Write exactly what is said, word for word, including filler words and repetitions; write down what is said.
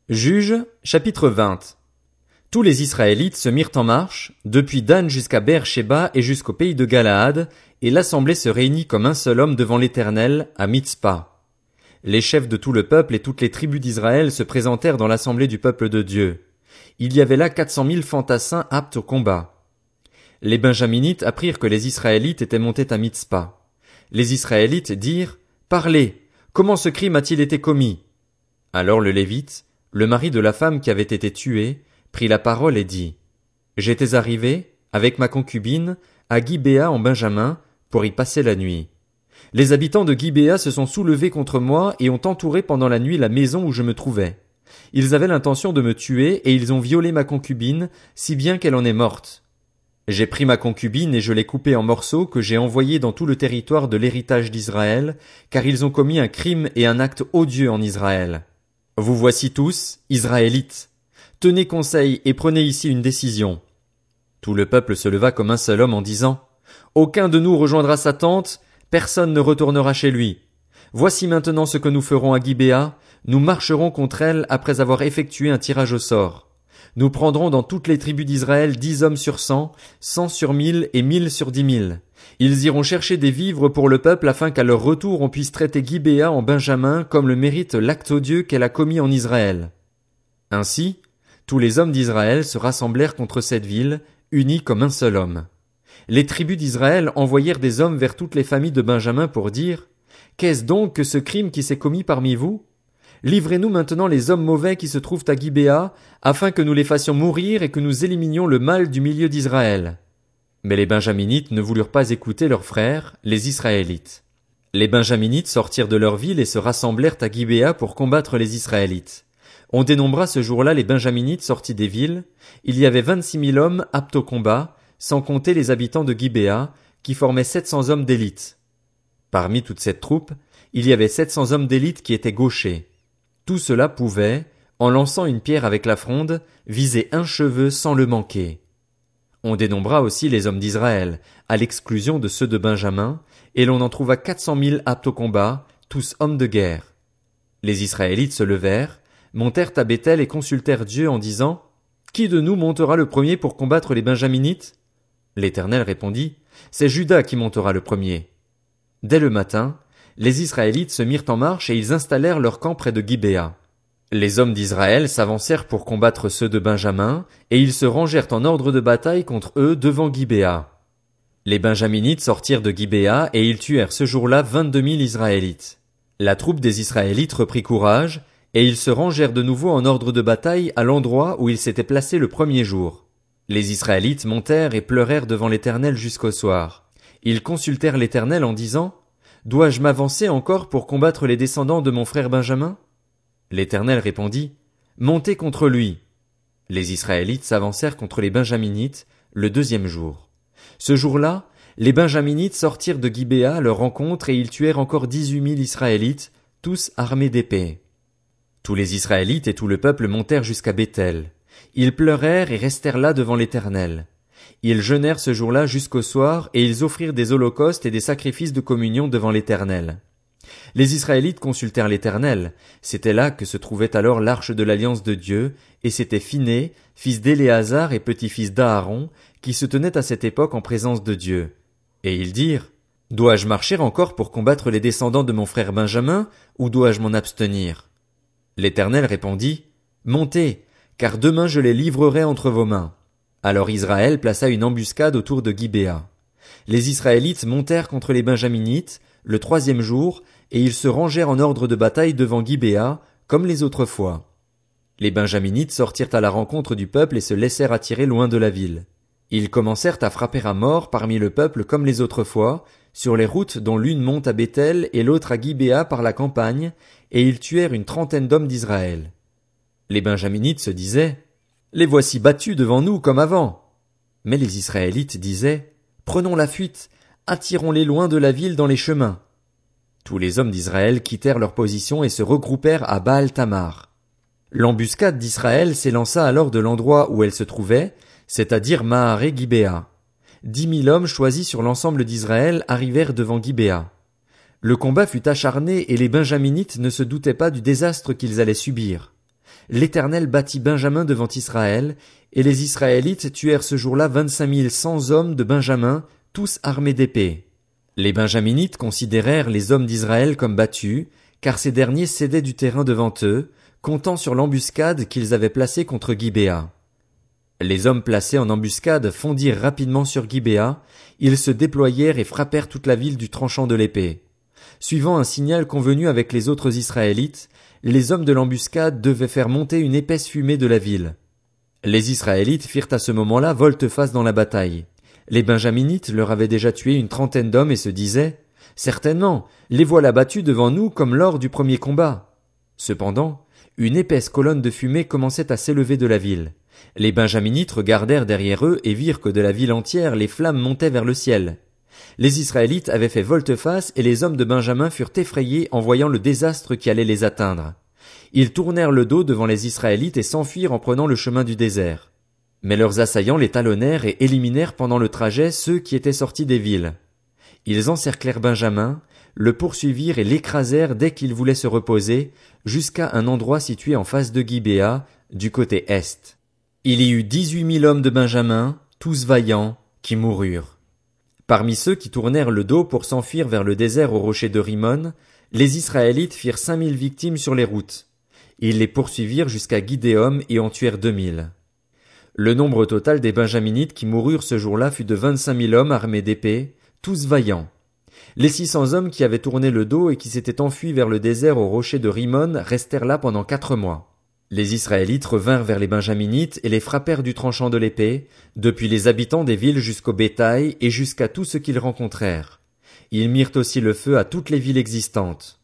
Juges, chapitre vingt. Tous les Israélites se mirent en marche, depuis Dan jusqu'à Beer-Shéba et jusqu'au pays de Galaad, et l'assemblée se réunit comme un seul homme devant l'Éternel, à Mitzpa. Les chefs de tout le peuple et toutes les tribus d'Israël se présentèrent dans l'assemblée du peuple de Dieu. Il y avait là quatre cent mille fantassins aptes au combat. Les Benjaminites apprirent que les Israélites étaient montés à Mitzpa. Les Israélites dirent, « Parlez, comment ce crime a-t-il été commis ?» Alors le Lévite, le mari de la femme qui avait été tuée, prit la parole et dit, « J'étais arrivé, avec ma concubine, à Gibéa en Benjamin, pour y passer la nuit. Les habitants de Gibéa se sont soulevés contre moi et ont entouré pendant la nuit la maison où je me trouvais. Ils avaient l'intention de me tuer et ils ont violé ma concubine, si bien qu'elle en est morte. J'ai pris ma concubine et je l'ai coupée en morceaux que j'ai envoyés dans tout le territoire de l'héritage d'Israël, car ils ont commis un crime et un acte odieux en Israël. Vous voici tous, Israélites. Tenez conseil et prenez ici une décision. » Tout le peuple se leva comme un seul homme en disant, « Aucun de nous rejoindra sa tente, personne ne retournera chez lui. Voici maintenant ce que nous ferons à Gibéa, nous marcherons contre elle après avoir effectué un tirage au sort. Nous prendrons dans toutes les tribus d'Israël dix hommes sur cent, cent sur mille et mille sur dix mille. Ils iront chercher des vivres pour le peuple afin qu'à leur retour on puisse traiter Gibéa en Benjamin comme le mérite l'acte odieux qu'elle a commis en Israël. » Ainsi, tous les hommes d'Israël se rassemblèrent contre cette ville, unis comme un seul homme. Les tribus d'Israël envoyèrent des hommes vers toutes les familles de Benjamin pour dire, « Qu'est-ce donc que ce crime qui s'est commis parmi vous? Livrez-nous maintenant les hommes mauvais qui se trouvent à Gibéa, afin que nous les fassions mourir et que nous éliminions le mal du milieu d'Israël. » Mais les Benjaminites ne voulurent pas écouter leurs frères, les Israélites. Les Benjaminites sortirent de leur ville et se rassemblèrent à Gibéa pour combattre les Israélites. On dénombra ce jour-là les Benjaminites sortis des villes. Il y avait vingt-six mille hommes aptes au combat, sans compter les habitants de Gibéa, qui formaient sept cents hommes d'élite. Parmi toute cette troupe, il y avait sept cents hommes d'élite qui étaient gauchers. Tout cela pouvait, en lançant une pierre avec la fronde, viser un cheveu sans le manquer. On dénombra aussi les hommes d'Israël, à l'exclusion de ceux de Benjamin, et l'on en trouva quatre cent mille aptes au combat, tous hommes de guerre. Les Israélites se levèrent, montèrent à Béthel et consultèrent Dieu en disant, « Qui de nous montera le premier pour combattre les Benjaminites ?» L'Éternel répondit, « C'est Juda qui montera le premier. » Dès le matin, les Israélites se mirent en marche et ils installèrent leur camp près de Gibéa. Les hommes d'Israël s'avancèrent pour combattre ceux de Benjamin, et ils se rangèrent en ordre de bataille contre eux devant Gibéa. Les Benjaminites sortirent de Gibéa et ils tuèrent ce jour-là vingt-deux mille Israélites. La troupe des Israélites reprit courage, et ils se rangèrent de nouveau en ordre de bataille à l'endroit où ils s'étaient placés le premier jour. Les Israélites montèrent et pleurèrent devant l'Éternel jusqu'au soir. Ils consultèrent l'Éternel en disant, « Dois-je m'avancer encore pour combattre les descendants de mon frère Benjamin ?» L'Éternel répondit, « Montez contre lui. » Les Israélites s'avancèrent contre les Benjaminites le deuxième jour. Ce jour-là, les Benjaminites sortirent de Gibéa à leur rencontre et ils tuèrent encore dix-huit mille Israélites, tous armés d'épées. Tous les Israélites et tout le peuple montèrent jusqu'à Béthel. Ils pleurèrent et restèrent là devant l'Éternel. Ils jeûnèrent ce jour-là jusqu'au soir et ils offrirent des holocaustes et des sacrifices de communion devant l'Éternel. Les Israélites consultèrent l'Éternel. C'était là que se trouvait alors l'arche de l'alliance de Dieu, et c'était Phiné, fils d'Éléazar et petit-fils d'Aaron, qui se tenait à cette époque en présence de Dieu. Et ils dirent, « Dois-je marcher encore pour combattre les descendants de mon frère Benjamin, ou dois-je m'en abstenir ?» L'Éternel répondit, « Montez, car demain je les livrerai entre vos mains. » Alors Israël plaça une embuscade autour de Gibéa. Les Israélites montèrent contre les Benjaminites, le troisième jour, et ils se rangèrent en ordre de bataille devant Gibéa, comme les autres fois. Les Benjaminites sortirent à la rencontre du peuple et se laissèrent attirer loin de la ville. Ils commencèrent à frapper à mort parmi le peuple comme les autres fois, sur les routes dont l'une monte à Béthel et l'autre à Gibéa par la campagne, et ils tuèrent une trentaine d'hommes d'Israël. Les Benjaminites se disaient, « Les voici battus devant nous comme avant. » Mais les Israélites disaient, « Prenons la fuite, attirons-les loin de la ville dans les chemins. » Tous les hommes d'Israël quittèrent leur position et se regroupèrent à Baal-Tamar. L'embuscade d'Israël s'élança alors de l'endroit où elle se trouvait, c'est-à-dire Maharé-Gibéa. Dix mille hommes choisis sur l'ensemble d'Israël arrivèrent devant Gibéa. Le combat fut acharné et les Benjaminites ne se doutaient pas du désastre qu'ils allaient subir. l'Éternel battit Benjamin devant Israël, et les Israélites tuèrent ce jour-là vingt-cinq mille cent hommes de Benjamin, tous armés d'épées. Les Benjaminites considérèrent les hommes d'Israël comme battus, car ces derniers cédaient du terrain devant eux, comptant sur l'embuscade qu'ils avaient placée contre Gibéa. Les hommes placés en embuscade fondirent rapidement sur Gibéa, ils se déployèrent et frappèrent toute la ville du tranchant de l'épée. Suivant un signal convenu avec les autres Israélites, les hommes de l'embuscade devaient faire monter une épaisse fumée de la ville. Les Israélites firent à ce moment-là volte-face dans la bataille. Les Benjaminites leur avaient déjà tué une trentaine d'hommes et se disaient « Certainement, les voilà battus devant nous comme lors du premier combat. » Cependant, une épaisse colonne de fumée commençait à s'élever de la ville. Les Benjaminites regardèrent derrière eux et virent que de la ville entière les flammes montaient vers le ciel. Les Israélites avaient fait volte-face et les hommes de Benjamin furent effrayés en voyant le désastre qui allait les atteindre. Ils tournèrent le dos devant les Israélites et s'enfuirent en prenant le chemin du désert. Mais leurs assaillants les talonnèrent et éliminèrent pendant le trajet ceux qui étaient sortis des villes. Ils encerclèrent Benjamin, le poursuivirent et l'écrasèrent dès qu'il voulait se reposer, jusqu'à un endroit situé en face de Gibéa, du côté est. Il y eut dix-huit mille hommes de Benjamin, tous vaillants, qui moururent. Parmi ceux qui tournèrent le dos pour s'enfuir vers le désert au rocher de Rimon, les Israélites firent cinq mille victimes sur les routes. Ils les poursuivirent jusqu'à Gidéom et en tuèrent deux mille. Le nombre total des Benjaminites qui moururent ce jour-là fut de vingt-cinq mille hommes armés d'épées, tous vaillants. Les six cents hommes qui avaient tourné le dos et qui s'étaient enfuis vers le désert au rocher de Rimon restèrent là pendant quatre mois. Les Israélites revinrent vers les Benjaminites et les frappèrent du tranchant de l'épée, depuis les habitants des villes jusqu'au bétail et jusqu'à tout ce qu'ils rencontrèrent. Ils mirent aussi le feu à toutes les villes existantes.